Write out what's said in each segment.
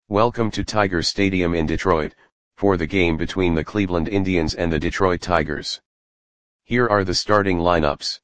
Welcome to Tiger Stadium in Detroit, for the game between the Cleveland Indians and the Detroit Tigers. Here are the starting lineups.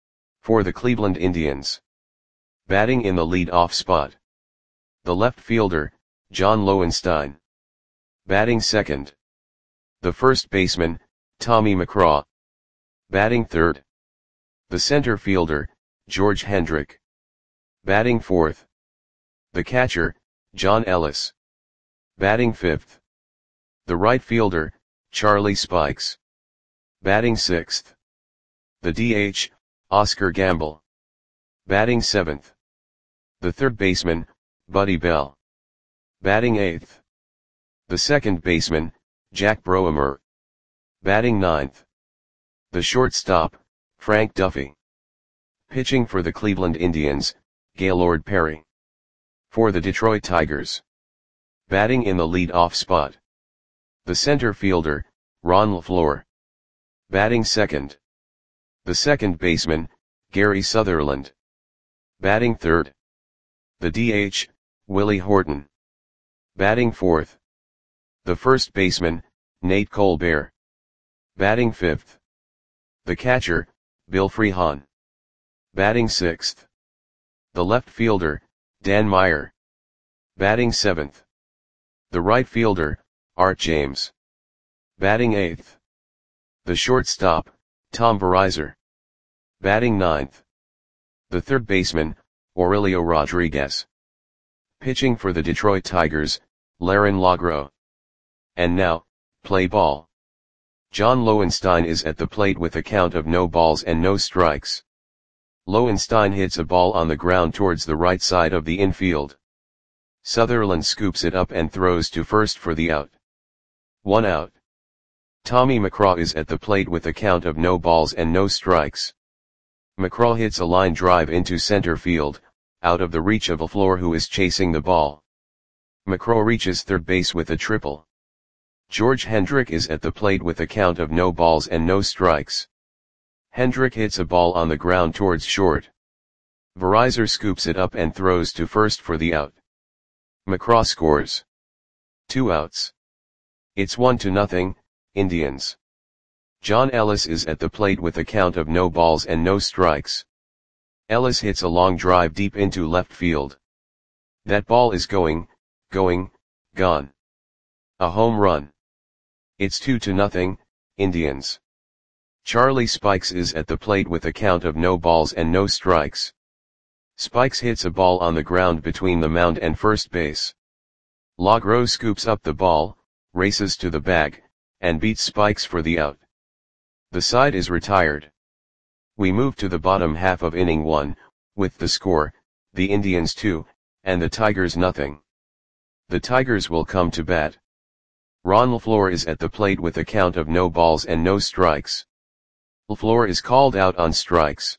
For the Cleveland Indians. Batting in the lead-off spot. The left fielder, John Lowenstein. Batting second. The first baseman, Tommy McGraw. Batting third. The center fielder, George Hendrick. Batting fourth. The catcher, John Ellis. Batting fifth. The right fielder, Charlie Spikes. Batting sixth. The DH, Oscar Gamble. Batting seventh. The third baseman, Buddy Bell. Batting eighth. The second baseman, Jack Broemer. Batting ninth. The shortstop, Frank Duffy. Pitching for the Cleveland Indians, Gaylord Perry. For the Detroit Tigers. Batting in the lead-off spot. The center fielder, Ron LaFleur. Batting second. The second baseman, Gary Sutherland. Batting third. The DH, Willie Horton. Batting fourth. The first baseman, Nate Colbert. Batting fifth. The catcher, Bill Freehan. Batting sixth. The left fielder, Dan Meyer. Batting seventh. The right fielder, Art James. Batting eighth. The shortstop, Tom Verizar. Batting ninth. The third baseman, Aurelio Rodriguez. Pitching for the Detroit Tigers, Laron Lagro. And now, play ball. John Lowenstein is at the plate with a count of no balls and no strikes. Lowenstein hits a ball on the ground towards the right side of the infield. Sutherland scoops it up and throws to first for the out. 1 out. Tommy McGraw is at the plate with a count of no balls and no strikes. McGraw hits a line drive into center field, out of the reach of LaFleur, who is chasing the ball. McGraw reaches third base with a triple. George Hendrick is at the plate with a count of no balls and no strikes. Hendrick hits a ball on the ground towards short. Verizar scoops it up and throws to first for the out. McGraw scores. 2 outs. It's 1-0, Indians. John Ellis is at the plate with a count of no balls and no strikes. Ellis hits a long drive deep into left field. That ball is gone. A home run. It's 2-0, Indians. Charlie Spikes is at the plate with a count of no balls and no strikes. Spikes hits a ball on the ground between the mound and first base. Lagro scoops up the ball, races to the bag, and beats Spikes for the out. The side is retired. We move to the bottom half of inning 1, with the score, the Indians 2, and the Tigers nothing. The Tigers will come to bat. Ron LaFleur is at the plate with a count of no balls and no strikes. LaFleur is called out on strikes.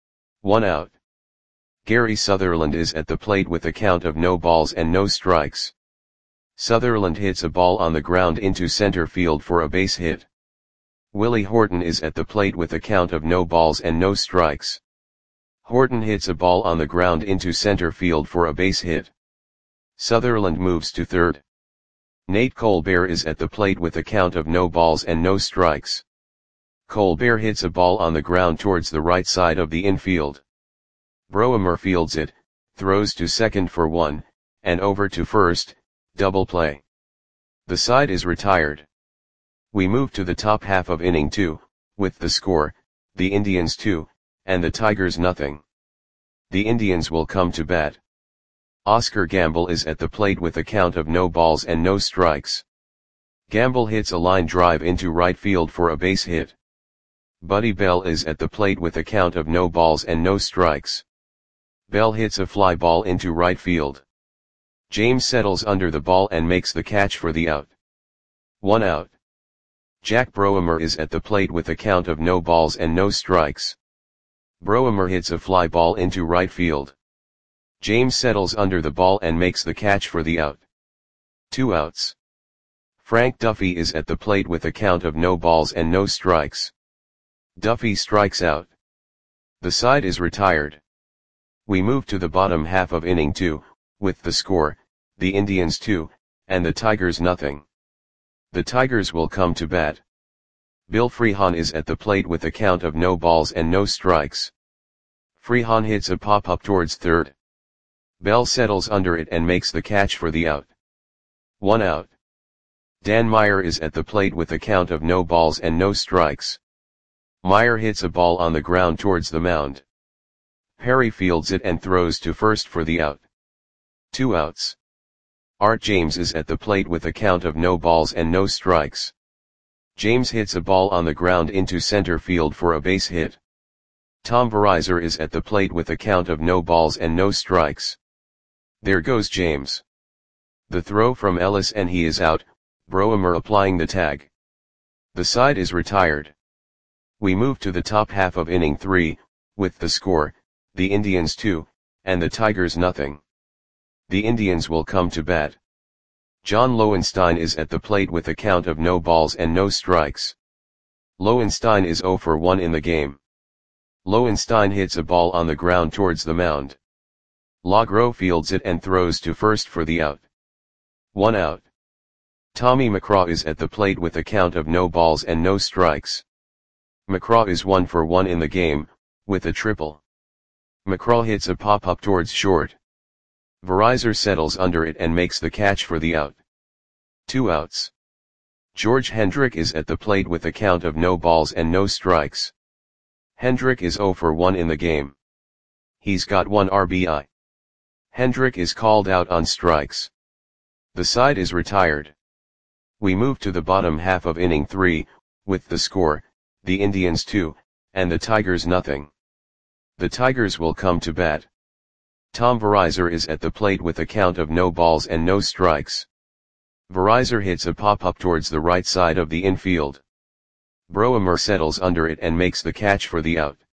1 out. Gary Sutherland is at the plate with a count of no balls and no strikes. Sutherland hits a ball on the ground into center field for a base hit. Willie Horton is at the plate with a count of no balls and no strikes. Horton hits a ball on the ground into center field for a base hit. Sutherland moves to third. Nate Colbert is at the plate with a count of no balls and no strikes. Colbert hits a ball on the ground towards the right side of the infield. Broemer fields it, throws to second for 1, and over to first, double play. The side is retired. We move to the top half of inning 2, with the score, the Indians 2, and the Tigers nothing. The Indians will come to bat. Oscar Gamble is at the plate with a count of no balls and no strikes. Gamble hits a line drive into right field for a base hit. Buddy Bell is at the plate with a count of no balls and no strikes. Bell hits a fly ball into right field. James settles under the ball and makes the catch for the out. 1 out. Jack Broemer is at the plate with a count of no balls and no strikes. Broemer hits a fly ball into right field. James settles under the ball and makes the catch for the out. 2 outs. Frank Duffy is at the plate with a count of no balls and no strikes. Duffy strikes out. The side is retired. We move to the bottom half of inning 2, with the score, the Indians 2, and the Tigers nothing. The Tigers will come to bat. Bill Freehan is at the plate with a count of no balls and no strikes. Freehan hits a pop-up towards third. Bell settles under it and makes the catch for the out. 1 out. Dan Meyer is at the plate with a count of no balls and no strikes. Meyer hits a ball on the ground towards the mound. Perry fields it and throws to first for the out. 2 outs. Art James is at the plate with a count of no balls and no strikes. James hits a ball on the ground into center field for a base hit. Tom Verizor is at the plate with a count of no balls and no strikes. There goes James. The throw from Ellis and he is out, Broemer applying the tag. The side is retired. We move to the top half of inning 3, with the score, the Indians 2, and the Tigers nothing. The Indians will come to bat. John Lowenstein is at the plate with a count of no balls and no strikes. Lowenstein is 0 for 1 in the game. Lowenstein hits a ball on the ground towards the mound. Lagro fields it and throws to first for the out. 1 out. Tommy McCraw is at the plate with a count of no balls and no strikes. McCraw is 1 for 1 in the game, with a triple. McCraw hits a pop-up towards short. Verizor settles under it and makes the catch for the out. 2 outs. George Hendrick is at the plate with a count of no balls and no strikes. Hendrick is 0 for 1 in the game. He's got 1 RBI. Hendrick is called out on strikes. The side is retired. We move to the bottom half of inning 3, with the score, the Indians 2, and the Tigers nothing. The Tigers will come to bat. Tom Verizor is at the plate with a count of no balls and no strikes. Verizor hits a pop-up towards the right side of the infield. Broemer settles under it and makes the catch for the out.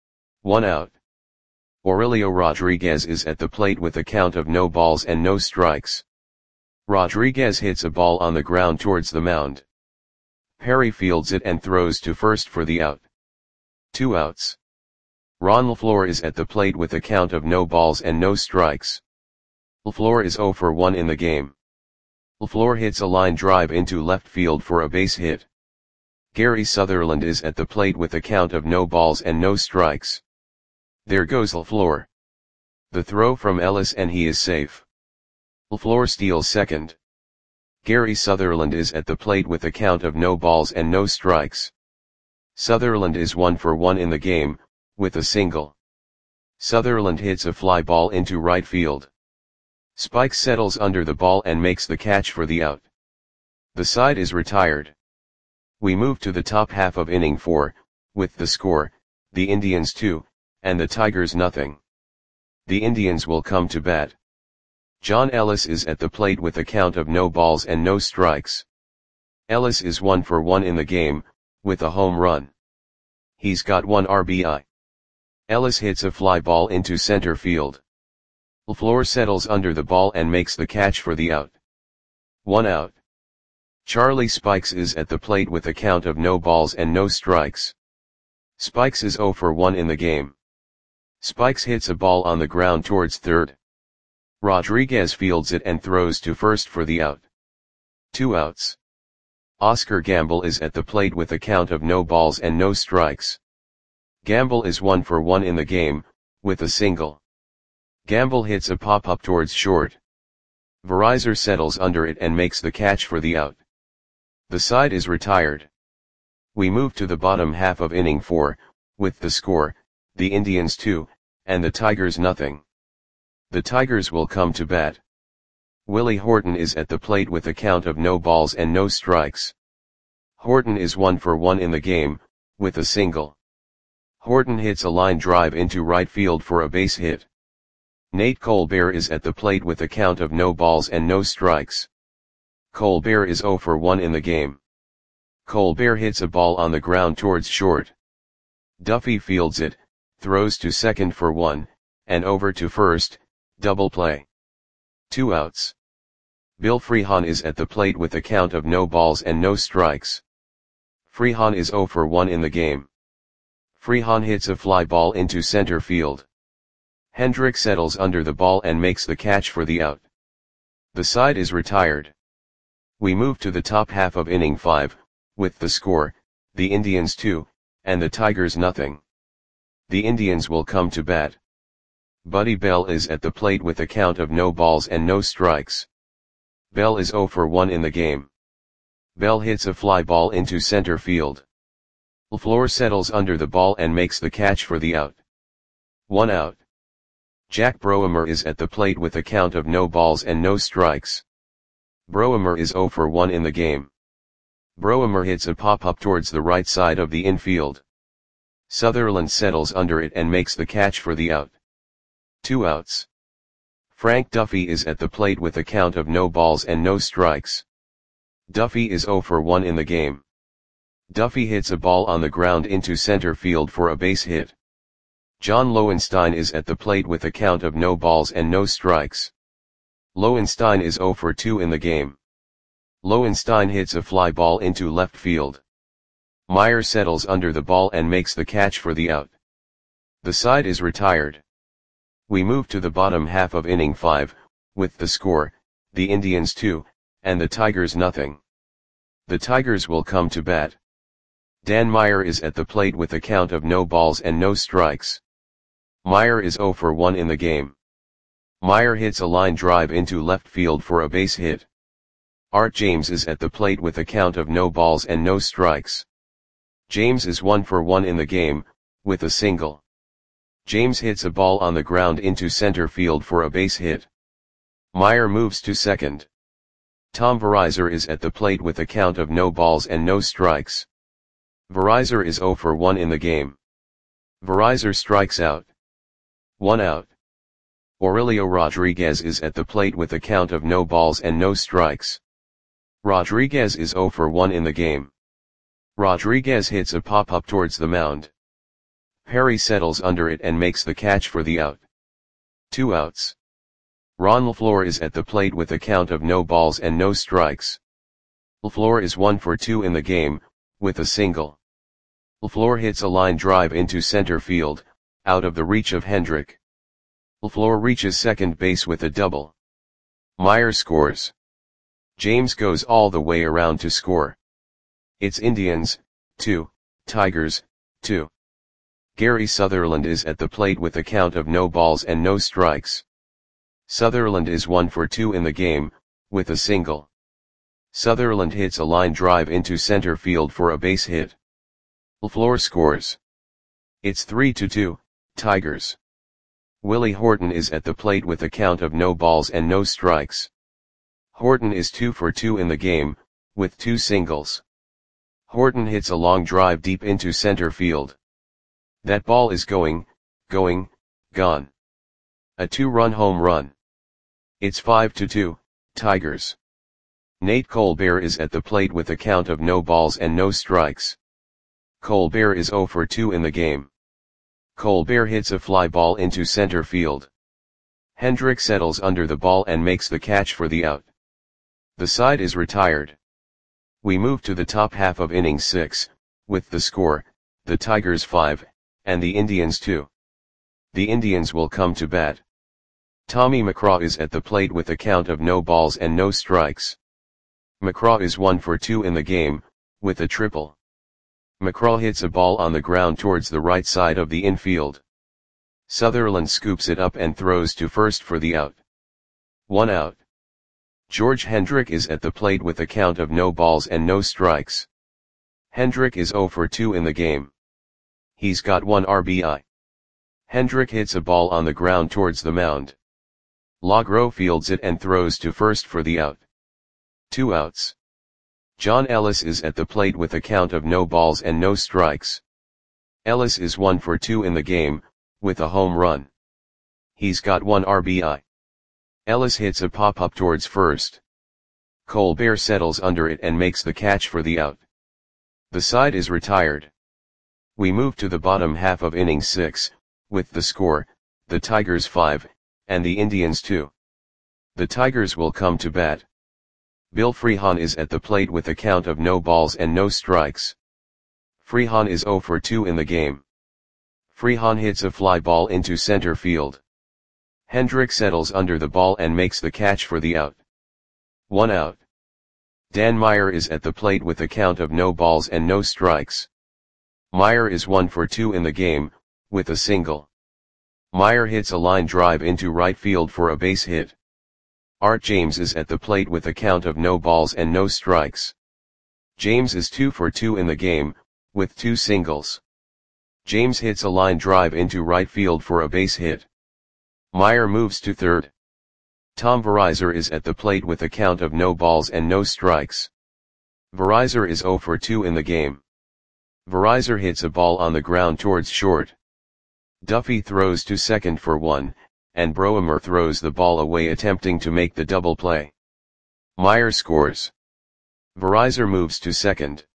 1 out. Aurelio Rodriguez is at the plate with a count of no balls and no strikes. Rodriguez hits a ball on the ground towards the mound. Perry fields it and throws to first for the out. 2 outs. Ron LaFleur is at the plate with a count of no balls and no strikes. LaFleur is 0 for 1 in the game. LaFleur hits a line drive into left field for a base hit. Gary Sutherland is at the plate with a count of no balls and no strikes. There goes LaFleur. The throw from Ellis and he is safe. LaFleur steals second. Gary Sutherland is at the plate with a count of no balls and no strikes. Sutherland is 1 for 1 in the game, with a single. Sutherland hits a fly ball into right field. Spikes settles under the ball and makes the catch for the out. The side is retired. We move to the top half of inning 4, with the score, the Indians 2, and the Tigers nothing. The Indians will come to bat. John Ellis is at the plate with a count of no balls and no strikes. Ellis is 1 for 1 in the game, with a home run. He's got 1 RBI. Ellis hits a fly ball into center field. LaFleur settles under the ball and makes the catch for the out. 1 out. Charlie Spikes is at the plate with a count of no balls and no strikes. Spikes is 0 for 1 in the game. Spikes hits a ball on the ground towards third. Rodriguez fields it and throws to first for the out. 2 outs. Oscar Gamble is at the plate with a count of no balls and no strikes. Gamble is 1 for 1 in the game, with a single. Gamble hits a pop-up towards short. Verizor settles under it and makes the catch for the out. The side is retired. We move to the bottom half of inning 4, with the score, the Indians 2, and the Tigers nothing. The Tigers will come to bat. Willie Horton is at the plate with a count of no balls and no strikes. Horton is 1 for 1 in the game, with a single. Horton hits a line drive into right field for a base hit. Nate Colbert is at the plate with a count of no balls and no strikes. Colbert is 0 for 1 in the game. Colbert hits a ball on the ground towards short. Duffy fields it, throws to second for 1, and over to first, double play. 2 outs. Bill Freehan is at the plate with a count of no balls and no strikes. Freehan is 0 for 1 in the game. Freehan hits a fly ball into center field. Hendrick settles under the ball and makes the catch for the out. The side is retired. We move to the top half of inning 5, with the score, the Indians 2, and the Tigers nothing. The Indians will come to bat. Buddy Bell is at the plate with a count of no balls and no strikes. Bell is 0 for 1 in the game. Bell hits a fly ball into center field. LaFleur settles under the ball and makes the catch for the out. 1 out. Jack Broemer is at the plate with a count of no balls and no strikes. Broemer is 0 for 1 in the game. Broemer hits a pop-up towards the right side of the infield. Sutherland settles under it and makes the catch for the out. 2 outs. Frank Duffy is at the plate with a count of no balls and no strikes. Duffy is 0 for 1 in the game. Duffy hits a ball on the ground into center field for a base hit. John Lowenstein is at the plate with a count of no balls and no strikes. Lowenstein is 0 for 2 in the game. Lowenstein hits a fly ball into left field. Meyer settles under the ball and makes the catch for the out. The side is retired. We move to the bottom half of inning 5, with the score, the Indians 2, and the Tigers nothing. The Tigers will come to bat. Dan Meyer is at the plate with a count of no balls and no strikes. Meyer is 0 for 1 in the game. Meyer hits a line drive into left field for a base hit. Art James is at the plate with a count of no balls and no strikes. James is 1 for 1 in the game, with a single. James hits a ball on the ground into center field for a base hit. Meyer moves to second. Tom Verizar is at the plate with a count of no balls and no strikes. Verizar is 0 for 1 in the game. Verizar strikes out. 1 out. Aurelio Rodriguez is at the plate with a count of no balls and no strikes. Rodriguez is 0 for 1 in the game. Rodriguez hits a pop-up towards the mound. Perry settles under it and makes the catch for the out. 2 outs. Ron LaFleur is at the plate with a count of no balls and no strikes. LaFleur is 1 for 2 in the game, with a single. LaFleur hits a line drive into center field, out of the reach of Hendrick. LaFleur reaches second base with a double. Meyer scores. James goes all the way around to score. It's Indians, 2, Tigers, 2. Gary Sutherland is at the plate with a count of no balls and no strikes. Sutherland is 1 for 2 in the game, with a single. Sutherland hits a line drive into center field for a base hit. LaFleur scores. It's 3-2, Tigers. Willie Horton is at the plate with a count of no balls and no strikes. Horton is 2 for 2 in the game, with 2 singles. Horton hits a long drive deep into center field. That ball is gone. A 2-run home run. It's 5-2, Tigers. Nate Colbert is at the plate with a count of no balls and no strikes. Colbert is 0 for 2 in the game. Colbert hits a fly ball into center field. Hendrick settles under the ball and makes the catch for the out. The side is retired. We move to the top half of inning 6, with the score, the Tigers 5, and the Indians 2. The Indians will come to bat. Tommy McCraw is at the plate with a count of no balls and no strikes. McCraw is 1 for 2 in the game, with a triple. McCraw hits a ball on the ground towards the right side of the infield. Sutherland scoops it up and throws to first for the out. 1 out. George Hendrick is at the plate with a count of no balls and no strikes. Hendrick is 0 for 2 in the game. He's got 1 RBI. Hendrick hits a ball on the ground towards the mound. Logro fields it and throws to first for the out. 2 outs. John Ellis is at the plate with a count of no balls and no strikes. Ellis is 1 for 2 in the game, with a home run. He's got 1 RBI. Ellis hits a pop-up towards first. Colbert settles under it and makes the catch for the out. The side is retired. We move to the bottom half of inning 6, with the score, the Tigers 5, and the Indians 2. The Tigers will come to bat. Bill Freehan is at the plate with a count of no balls and no strikes. Freehan is 0 for 2 in the game. Freehan hits a fly ball into center field. Hendrick settles under the ball and makes the catch for the out. 1 out. Dan Meyer is at the plate with a count of no balls and no strikes. Meyer is 1 for 2 in the game, with a single. Meyer hits a line drive into right field for a base hit. Art James is at the plate with a count of no balls and no strikes. James is 2 for 2 in the game, with 2 singles. James hits a line drive into right field for a base hit. Meyer moves to third. Tom Verizor is at the plate with a count of no balls and no strikes. Verizor is 0 for 2 in the game. Verizor hits a ball on the ground towards short. Duffy throws to second for 1, and Broemer throws the ball away attempting to make the double play. Meyer scores. Verizor moves to second.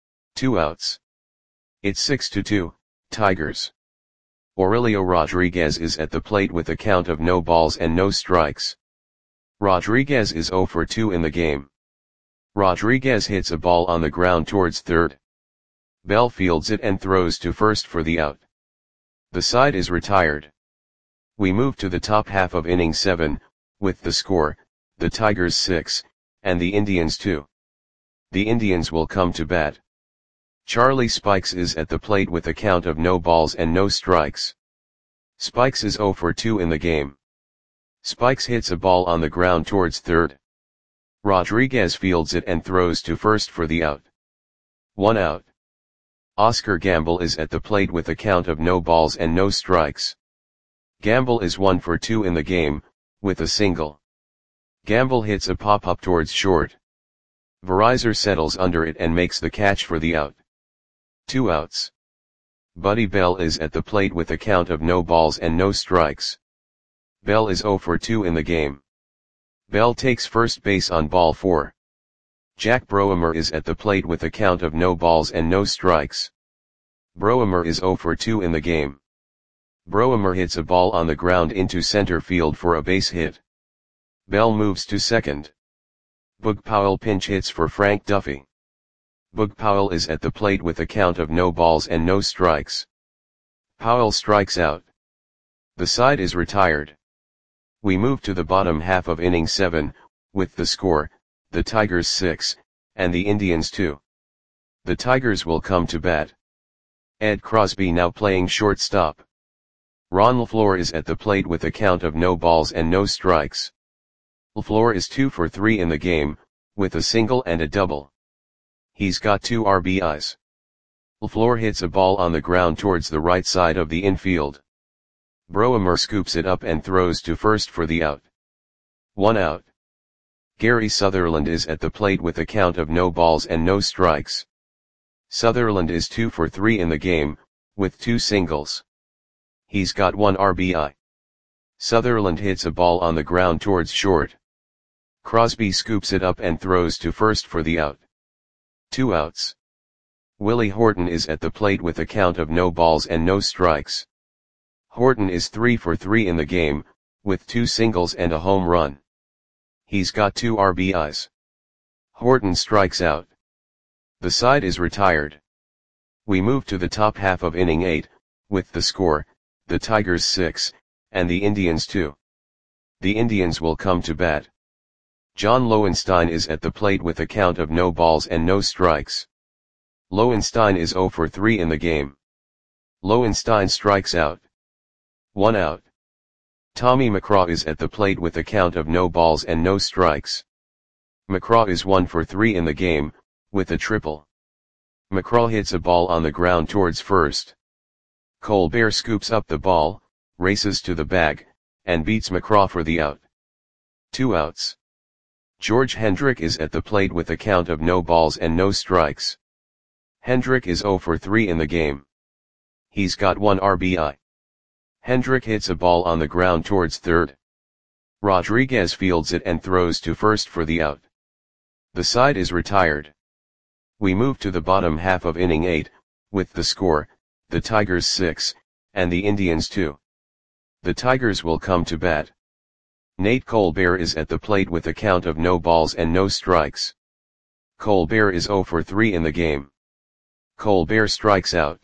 2 outs. It's 6-2, Tigers. Aurelio Rodriguez is at the plate with a count of no balls and no strikes. Rodriguez is 0 for 2 in the game. Rodriguez hits a ball on the ground towards third. Bell fields it and throws to first for the out. The side is retired. We move to the top half of inning 7, with the score, the Tigers 6, and the Indians 2. The Indians will come to bat. Charlie Spikes is at the plate with a count of no balls and no strikes. Spikes is 0 for 2 in the game. Spikes hits a ball on the ground towards third. Rodriguez fields it and throws to first for the out. 1 out. Oscar Gamble is at the plate with a count of no balls and no strikes. Gamble is 1 for 2 in the game, with a single. Gamble hits a pop-up towards short. Verizor settles under it and makes the catch for the out. 2 outs. Buddy Bell is at the plate with a count of no balls and no strikes. Bell is 0 for 2 in the game. Bell takes first base on ball 4. Jack Broemer is at the plate with a count of no balls and no strikes. Broemer is 0 for 2 in the game. Broemer hits a ball on the ground into center field for a base hit. Bell moves to second. Boog Powell pinch hits for Frank Duffy. Boog Powell is at the plate with a count of no balls and no strikes. Powell strikes out. The side is retired. We move to the bottom half of inning 7, with the score, the Tigers 6, and the Indians 2. The Tigers will come to bat. Ed Crosby now playing shortstop. Ron LaFleur is at the plate with a count of no balls and no strikes. LaFleur is 2 for 3 in the game, with a single and a double. He's got 2 RBIs. LaFleur hits a ball on the ground towards the right side of the infield. Broemer scoops it up and throws to first for the out. 1 out. Gary Sutherland is at the plate with a count of no balls and no strikes. Sutherland is 2 for 3 in the game, with 2 singles. He's got 1 RBI. Sutherland hits a ball on the ground towards short. Crosby scoops it up and throws to first for the out. 2 outs. Willie Horton is at the plate with a count of no balls and no strikes. Horton is 3 for 3 in the game, with 2 singles and a home run. He's got 2 RBIs. Horton strikes out. The side is retired. We move to the top half of inning 8, with the score, the Tigers 6, and the Indians 2. The Indians will come to bat. John Lowenstein is at the plate with a count of no balls and no strikes. Lowenstein is 0 for 3 in the game. Lowenstein strikes out. 1 out. Tommy McCraw is at the plate with a count of no balls and no strikes. McCraw is 1 for 3 in the game, with a triple. McCraw hits a ball on the ground towards first. Colbert scoops up the ball, races to the bag, and beats McCraw for the out. 2 outs. George Hendrick is at the plate with a count of no balls and no strikes. Hendrick is 0 for 3 in the game. He's got 1 RBI. Hendrick hits a ball on the ground towards third. Rodriguez fields it and throws to first for the out. The side is retired. We move to the bottom half of inning 8, with the score, the Tigers 6, and the Indians 2. The Tigers will come to bat. Nate Colbert is at the plate with a count of no balls and no strikes. Colbert is 0 for 3 in the game. Colbert strikes out.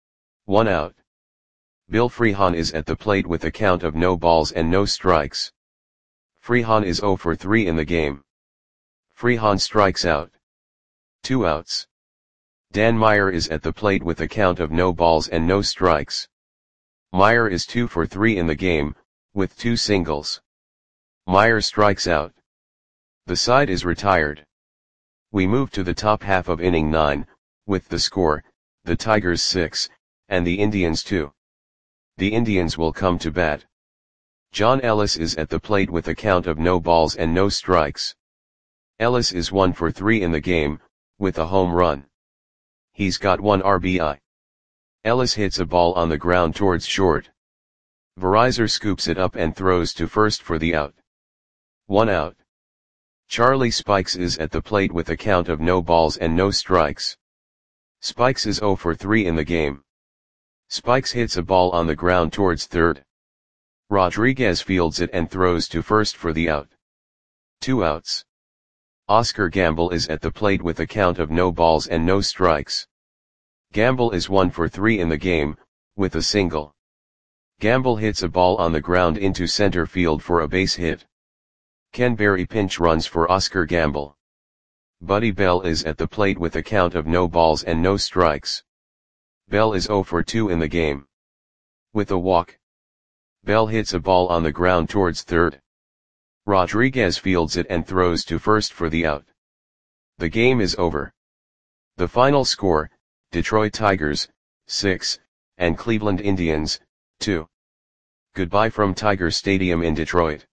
1 out. Bill Freehan is at the plate with a count of no balls and no strikes. Freehan is 0 for 3 in the game. Freehan strikes out. 2 outs. Dan Meyer is at the plate with a count of no balls and no strikes. Meyer is 2 for 3 in the game, with 2 singles. Meyer strikes out. The side is retired. We move to the top half of inning 9, with the score, the Tigers 6, and the Indians 2. The Indians will come to bat. John Ellis is at the plate with a count of no balls and no strikes. Ellis is 1 for 3 in the game, with a home run. He's got 1 RBI. Ellis hits a ball on the ground towards short. Verizor scoops it up and throws to first for the out. 1 out. Charlie Spikes is at the plate with a count of no balls and no strikes. Spikes is 0 for 3 in the game. Spikes hits a ball on the ground towards third. Rodriguez fields it and throws to first for the out. 2 outs. Oscar Gamble is at the plate with a count of no balls and no strikes. Gamble is 1 for 3 in the game, with a single. Gamble hits a ball on the ground into center field for a base hit. Ken Berry pinch runs for Oscar Gamble. Buddy Bell is at the plate with a count of no balls and no strikes. Bell is 0 for 2 in the game. With a walk. Bell hits a ball on the ground towards third. Rodriguez fields it and throws to first for the out. The game is over. The final score, Detroit Tigers, 6, and Cleveland Indians, 2. Goodbye from Tiger Stadium in Detroit.